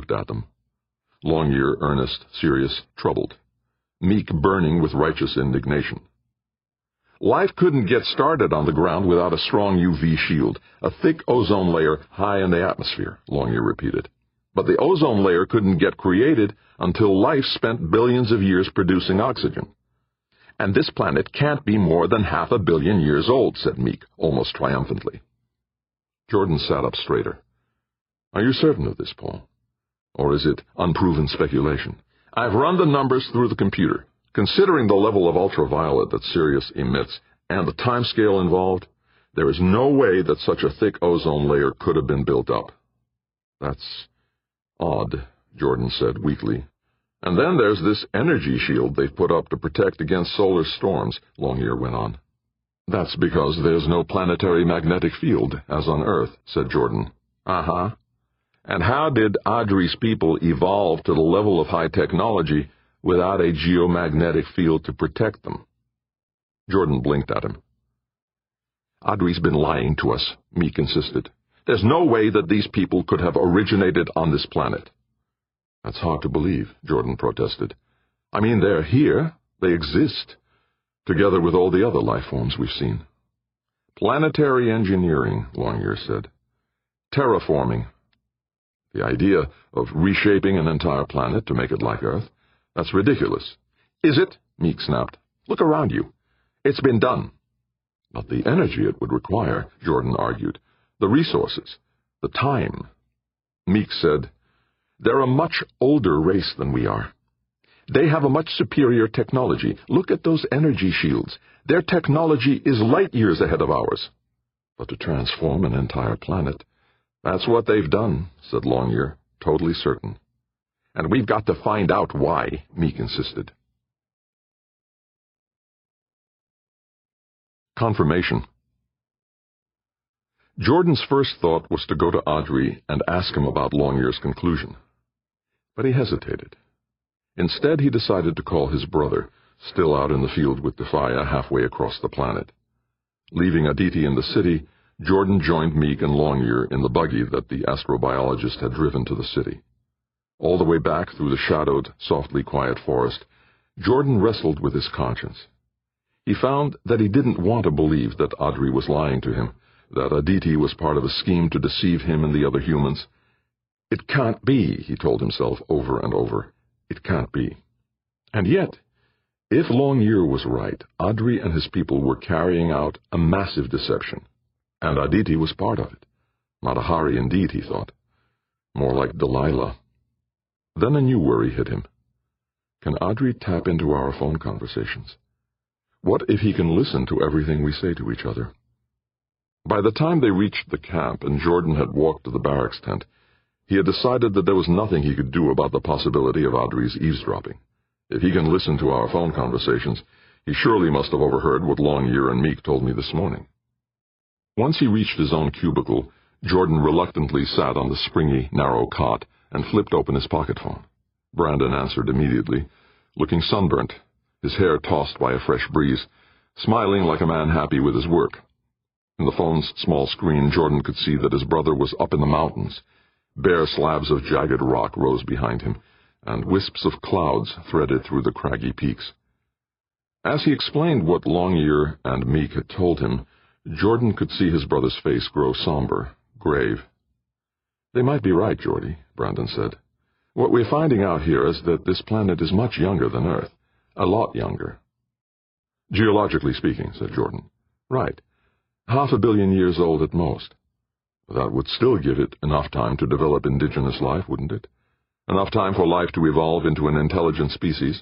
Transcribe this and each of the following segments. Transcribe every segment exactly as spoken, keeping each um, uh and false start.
looked at them. Longyear earnest, serious, troubled. Meek burning with righteous indignation. Life couldn't get started on the ground without a strong U V shield, a thick ozone layer high in the atmosphere, Longyear repeated. But the ozone layer couldn't get created until life spent billions of years producing oxygen. And this planet can't be more than half a billion years old, said Meek, almost triumphantly. Jordan sat up straighter. Are you certain of this, Paul? Or is it unproven speculation? I've run the numbers through the computer. Considering the level of ultraviolet that Sirius emits and the timescale involved, there is no way that such a thick ozone layer could have been built up. That's odd, Jordan said weakly. And then there's this energy shield they've put up to protect against solar storms, Longyear went on. That's because there's no planetary magnetic field, as on Earth, said Jordan. Uh-huh. And how did Audrey's people evolve to the level of high technology without a geomagnetic field to protect them? Jordan blinked at him. Audrey's been lying to us, Meek insisted. There's no way that these people could have originated on this planet. That's hard to believe, Jordan protested. I mean, they're here. They exist, together with all the other life forms we've seen. Planetary engineering, Longyear said. Terraforming. The idea of reshaping an entire planet to make it like Earth, that's ridiculous. Is it? Meek snapped. Look around you. It's been done. But the energy it would require, Jordan argued. The resources. The time. Meek said, they're a much older race than we are. They have a much superior technology. Look at those energy shields. Their technology is light years ahead of ours. But to transform an entire planet, that's what they've done, said Longyear, totally certain. And we've got to find out why, Meek insisted. Confirmation. Jordan's first thought was to go to Audrey and ask him about Longyear's conclusion. But he hesitated. Instead, he decided to call his brother, still out in the field with Defia halfway across the planet. Leaving Aditi in the city, Jordan joined Meek and Longyear in the buggy that the astrobiologist had driven to the city. All the way back through the shadowed, softly quiet forest, Jordan wrestled with his conscience. He found that he didn't want to believe that Audrey was lying to him, that Aditi was part of a scheme to deceive him and the other humans. It can't be, he told himself over and over. It can't be. And yet, if Longyear was right, Audrey and his people were carrying out a massive deception. And Aditi was part of it. Matahari indeed, he thought. More like Delilah. Then a new worry hit him. Can Audrey tap into our phone conversations? What if he can listen to everything we say to each other? By the time they reached the camp and Jordan had walked to the barracks tent, he had decided that there was nothing he could do about the possibility of Audrey's eavesdropping. If he can listen to our phone conversations, he surely must have overheard what Longyear and Meek told me this morning. Once he reached his own cubicle, Jordan reluctantly sat on the springy, narrow cot and flipped open his pocket phone. Brandon answered immediately, looking sunburnt, his hair tossed by a fresh breeze, smiling like a man happy with his work. In the phone's small screen, Jordan could see that his brother was up in the mountains. Bare slabs of jagged rock rose behind him, and wisps of clouds threaded through the craggy peaks. As he explained what Longyear and Meek had told him, Jordan could see his brother's face grow somber, grave. They might be right, Geordie, Brandon said. What we're finding out here is that this planet is much younger than Earth, a lot younger. Geologically speaking, said Jordan. Right. Half a billion years old at most. That would still give it enough time to develop indigenous life, wouldn't it? Enough time for life to evolve into an intelligent species.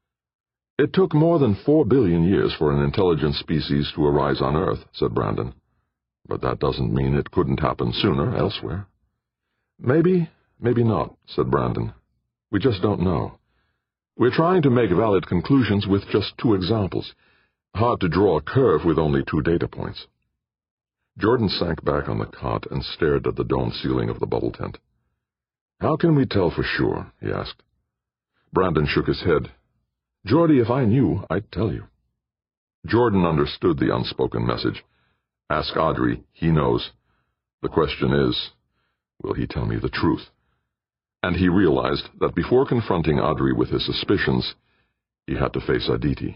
It took more than four billion years for an intelligent species to arise on Earth, said Brandon. But that doesn't mean it couldn't happen sooner elsewhere. Maybe, maybe not, said Brandon. We just don't know. We're trying to make valid conclusions with just two examples. Hard to draw a curve with only two data points. Jordan sank back on the cot and stared at the domed ceiling of the bubble tent. How can we tell for sure? He asked. Brandon shook his head. Geordie, if I knew, I'd tell you. Jordan understood the unspoken message. Ask Audrey, he knows. The question is, will he tell me the truth? and he realized that before confronting Audrey with his suspicions, he had to face Aditi.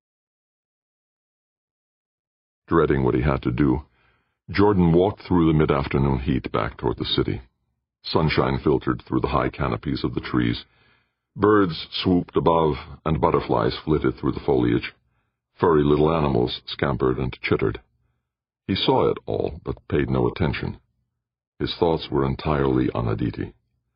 Dreading what he had to do, Jordan walked through the mid-afternoon heat back toward the city. Sunshine filtered through the high canopies of the trees. Birds swooped above, and butterflies flitted through the foliage. Furry little animals scampered and chittered. He saw it all, but paid no attention. His thoughts were entirely on Aditi.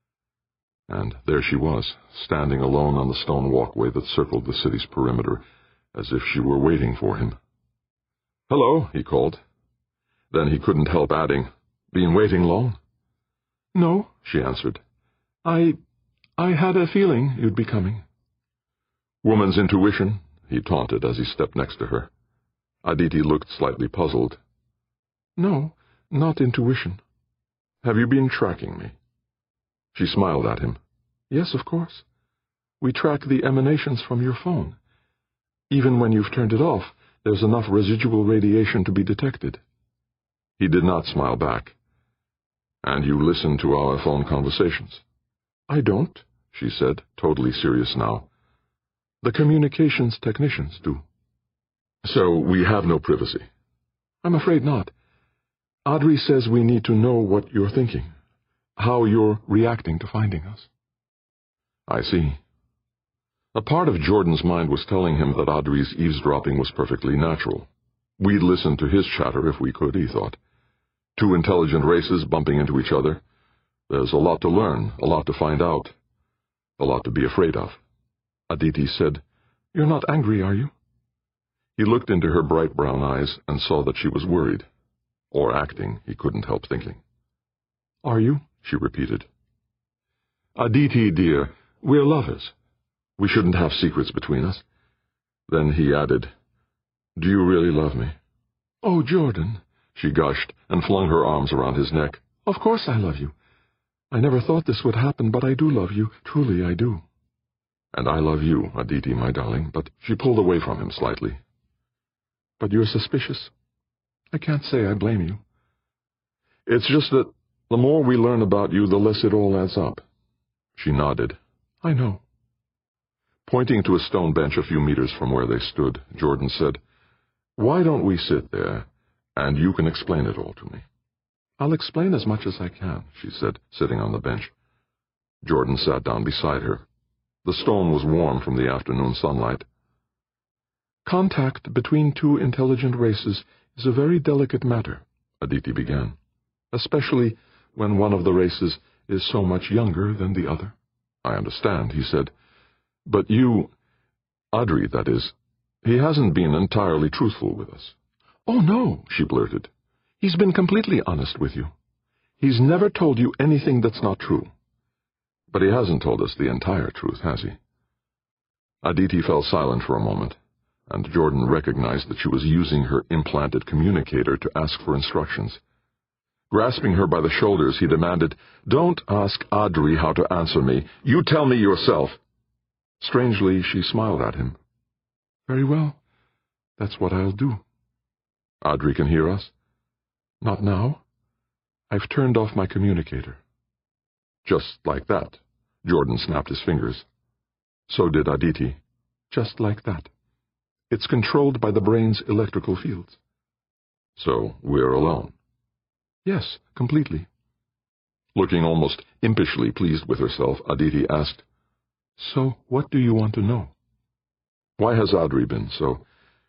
And there she was, standing alone on the stone walkway that circled the city's perimeter, as if she were waiting for him. "Hello," he called. Then he couldn't help adding, "Been waiting long?" "No," she answered. I... I had a feeling you'd be coming." "Woman's intuition," he taunted as he stepped next to her. Aditi looked slightly puzzled. "No, not intuition." "Have you been tracking me?" She smiled at him. "Yes, of course. We track the emanations from your phone. Even when you've turned it off, there's enough residual radiation to be detected." He did not smile back. "And you listen to our phone conversations?" "I don't," she said, totally serious now. "The communications technicians do." "So we have no privacy?" "I'm afraid not. Audrey says we need to know what you're thinking, how you're reacting to finding us." "I see." A part of Jordan's mind was telling him that Audrey's eavesdropping was perfectly natural. We'd listen to his chatter if we could, he thought. Two intelligent races bumping into each other. There's a lot to learn, a lot to find out, a lot to be afraid of. Aditi said, "You're not angry, are you?" He looked into her bright brown eyes and saw that she was worried. Or acting, he couldn't help thinking. "Are you?" she repeated. "Aditi, dear, we're lovers. We shouldn't have secrets between us." Then he added, "Do you really love me?" "Oh, Jordan," she gushed and flung her arms around his neck. "Of course I love you. I never thought this would happen, but I do love you. Truly I do." "And I love you, Aditi, my darling," but she pulled away from him slightly. "But you're suspicious. I can't say I blame you." "It's just that the more we learn about you, the less it all adds up." She nodded. "I know." Pointing to a stone bench a few meters from where they stood, Jordan said, "Why don't we sit there, and you can explain it all to me?" "I'll explain as much as I can," she said, sitting on the bench. Jordan sat down beside her. The stone was warm from the afternoon sunlight. "Contact between two intelligent races is a very delicate matter," Aditi began, "especially when one of the races is so much younger than the other." "I understand," he said. "But you... Audrey, that is, he hasn't been entirely truthful with us." "Oh, no," she blurted. "He's been completely honest with you. He's never told you anything that's not true." "But he hasn't told us the entire truth, has he?" Aditi fell silent for a moment, and Jordan recognized that she was using her implanted communicator to ask for instructions. Grasping her by the shoulders, he demanded, "Don't ask Audrey how to answer me. You tell me yourself." Strangely, she smiled at him. "Very well. That's what I'll do." "Audrey can hear us?" "Not now. I've turned off my communicator." "Just like that?" Jordan snapped his fingers. So did Aditi. "Just like that. It's controlled by the brain's electrical fields." "So we're alone?" "Yes, completely." Looking almost impishly pleased with herself, Aditi asked, "So what do you want to know?" "Why has Audrey been so,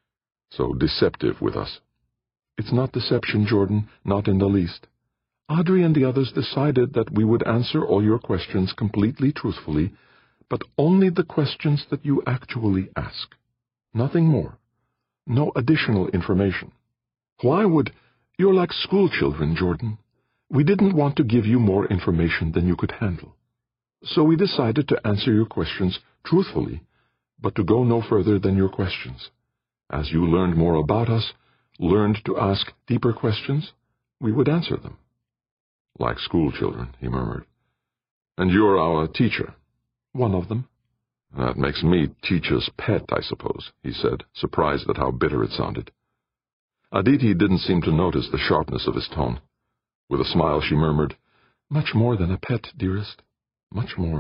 so deceptive with us?" "It's not deception, Jordan, not in the least. Audrey and the others decided that we would answer all your questions completely truthfully, but only the questions that you actually ask. Nothing more. No additional information. Why would... You're like school children, Jordan. We didn't want to give you more information than you could handle. So we decided to answer your questions truthfully, but to go no further than your questions. As you learned more about us, learned to ask deeper questions, we would answer them." "Like school children," he murmured. "And you're our teacher." "One of them." "That makes me teacher's pet, I suppose," he said, surprised at how bitter it sounded. Aditi didn't seem to notice the sharpness of his tone. With a smile, she murmured, "Much more than a pet, dearest." much more